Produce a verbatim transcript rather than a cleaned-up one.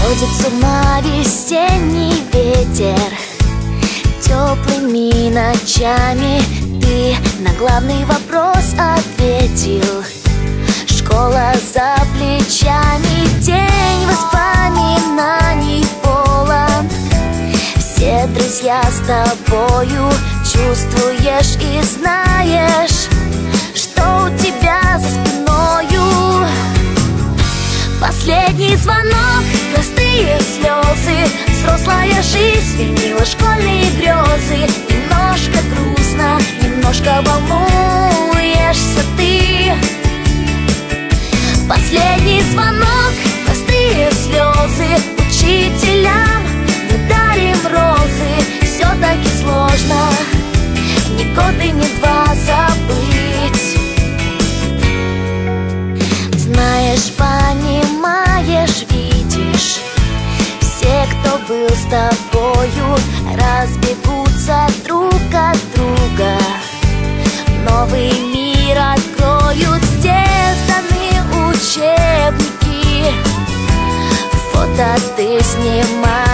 Сводит с ума весенний ветер. Теплыми ночами ты на главный вопрос ответил. Школа за плечами, день воспоминаний полон. Все друзья с тобою, чувствуешь и знаешь, что у тебя за спиною. Последний звонок, простые слезы, взрослая жизнь сменила школьные грезы. Немножко грустно, немножко волнуешься ты. Последний звонок, простые слезы, учителям мы дарим розы. Все-таки сложно ни год и ни два забыть. Знаешь, понимаешь, видишь, все, кто был с тобою, разбегутся друг от друга. Новый мир откроют, здесь даны учебники. Фото ты снимаешь.